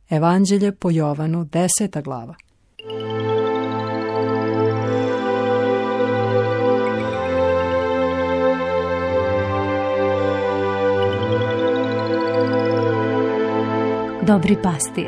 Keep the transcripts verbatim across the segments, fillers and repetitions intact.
Evanđelje po Jovanu, deseta glava. Dobri pastir.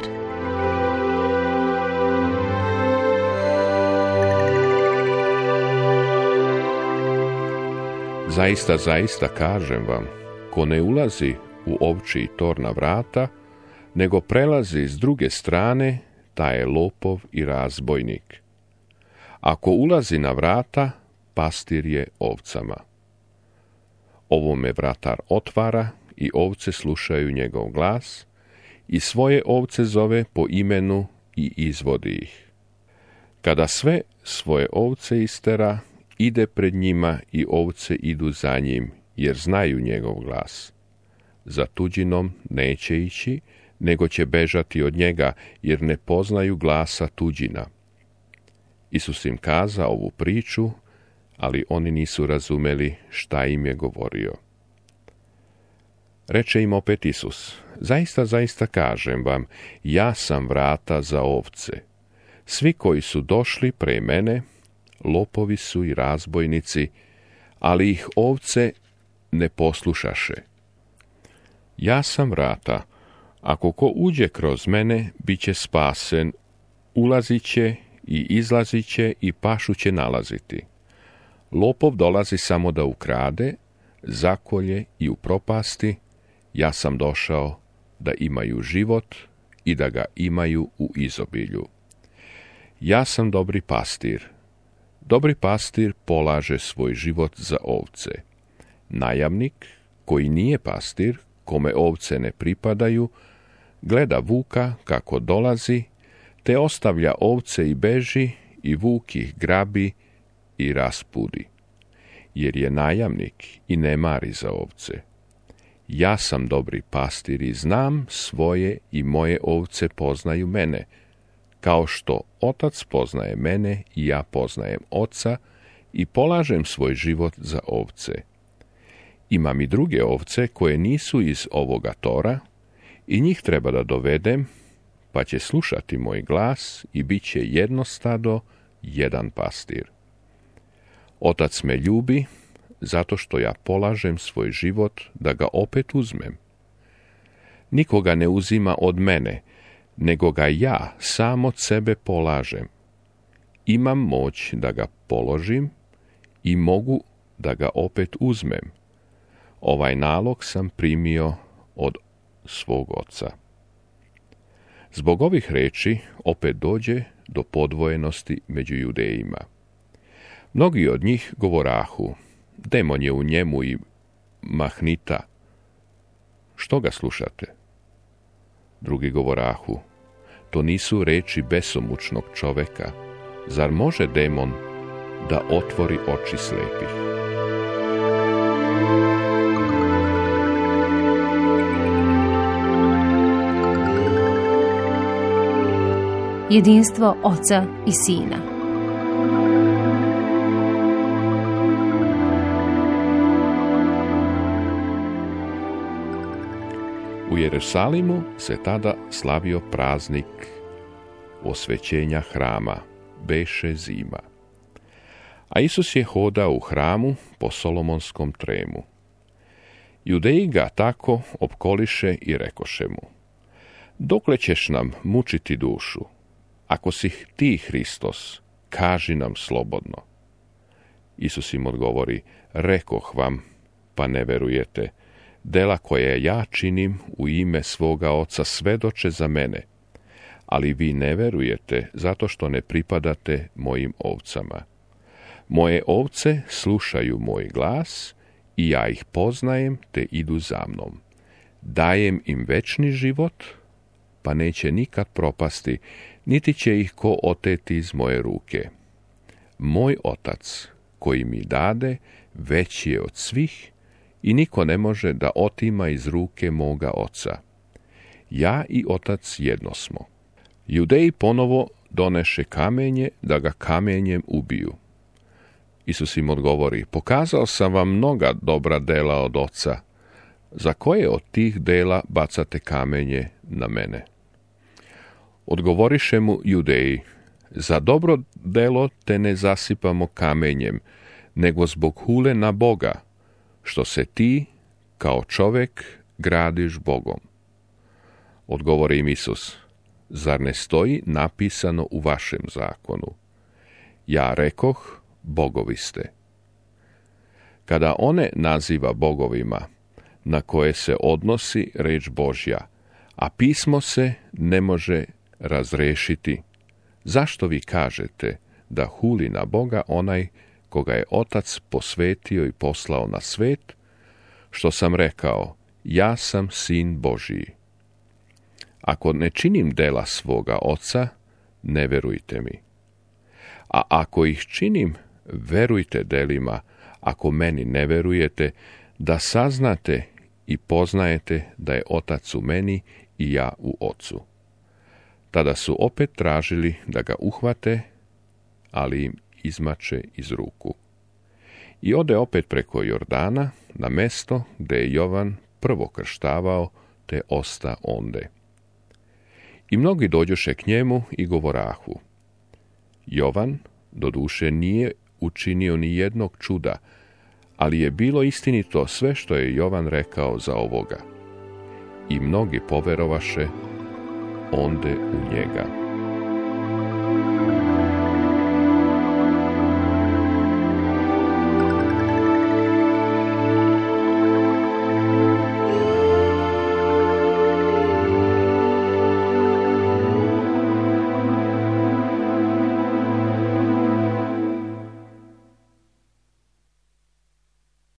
Zaista, zaista kažem vam, ko ne ulazi u ovčji tor na vrata, nego prelazi s druge strane, taj je lopov i razbojnik. Ako ulazi na vrata, pastir je ovcama. Ovome vratar otvara i ovce slušaju njegov glas i svoje ovce zove po imenu i izvodi ih. Kada sve svoje ovce istera, ide pred njima i ovce idu za njim, jer znaju njegov glas. Za tuđinom neće ići, nego će bežati od njega, jer ne poznaju glasa tuđina. Isus im kazao ovu priču, ali oni nisu razumeli šta im je govorio. Reče im opet Isus, zaista, zaista kažem vam, ja sam vrata za ovce. Svi koji su došli pre mene, lopovi su i razbojnici, ali ih ovce ne poslušaše. Ja sam vrata, ako ko uđe kroz mene, bit će spasen, ulazit će i izlazit će i pašu će nalaziti. Lopov dolazi samo da ukrade, zakolje i upropasti, ja sam došao da imaju život i da ga imaju u izobilju. Ja sam dobri pastir. Dobri pastir polaže svoj život za ovce. Najamnik, koji nije pastir, kome ovce ne pripadaju, gleda vuka kako dolazi, te ostavlja ovce i beži, i vuk ih grabi i raspudi. Jer je najamnik i ne mari za ovce. Ja sam dobri pastir i znam svoje i moje ovce poznaju mene, kao što otac poznaje mene i ja poznajem oca i polažem svoj život za ovce. Imam i druge ovce koje nisu iz ovoga tora i njih treba da dovedem, pa će slušati moj glas i bit će jedno stado, jedan pastir. Otac me ljubi, zato što ja polažem svoj život da ga opet uzmem. Nikoga ne uzima od mene, nego ga ja sam od sebe polažem. Imam moć da ga položim i mogu da ga opet uzmem. Ovaj nalog sam primio od svog oca. Zbog ovih reči opet dođe do podvojenosti među Judejima. Mnogi od njih govorahu, demon je u njemu i mahnita. Što ga slušate? Drugi govorahu, to nisu reči besomučnog čoveka. Zar može demon da otvori oči slepih? Jedinstvo Oca i Sina. U Jerusalimu se tada slavio praznik osvećenja hrama, beše zima. A Isus je hodao u hramu po Solomonskom tremu. Judeji ga tako opkoliše i rekoše mu, dokle ćeš nam mučiti dušu? Ako si ti Hristos, kaži nam slobodno. Isus im odgovori, rekoh vam, pa ne verujete. Dela koje ja činim u ime svoga oca svedoče za mene, ali vi ne verujete zato što ne pripadate mojim ovcama. Moje ovce slušaju moj glas i ja ih poznajem te idu za mnom. Dajem im večni život, pa neće nikad propasti, niti će ih ko oteti iz moje ruke. Moj otac, koji mi dade, veći je od svih i niko ne može da otima iz ruke moga oca. Ja i otac jedno smo. Judeji ponovo doneše kamenje da ga kamenjem ubiju. Isus im odgovori, pokazao sam vam mnoga dobra dela od oca. Za koje od tih dela bacate kamenje na mene? Odgovoriše mu Judeji, za dobro delo te ne zasipamo kamenjem, nego zbog hule na Boga, što se ti, kao čovjek, gradiš Bogom. Odgovori im Isus, zar ne stoji napisano u vašem zakonu? Ja rekoh, bogovi ste. Kada one naziva bogovima, na koje se odnosi reč Božja, a pismo se ne može razrešiti, zašto vi kažete da huli na Boga onaj koga je Otac posvetio i poslao na svet, što sam rekao, ja sam sin Božiji. Ako ne činim dela svoga Oca, ne verujte mi. A ako ih činim, verujte delima, ako meni ne verujete, da saznate i poznajete da je Otac u meni i ja u Ocu. Tada su opet tražili da ga uhvate, ali im izmače iz ruku. I ode opet preko Jordana na mesto gde je Jovan prvo krštavao, te osta onde. I mnogi dođoše k njemu i govorahu. Jovan, doduše, nije učinio ni jednog čuda, ali je bilo istinito sve što je Jovan rekao za ovoga. I mnogi poverovaše onde u njega.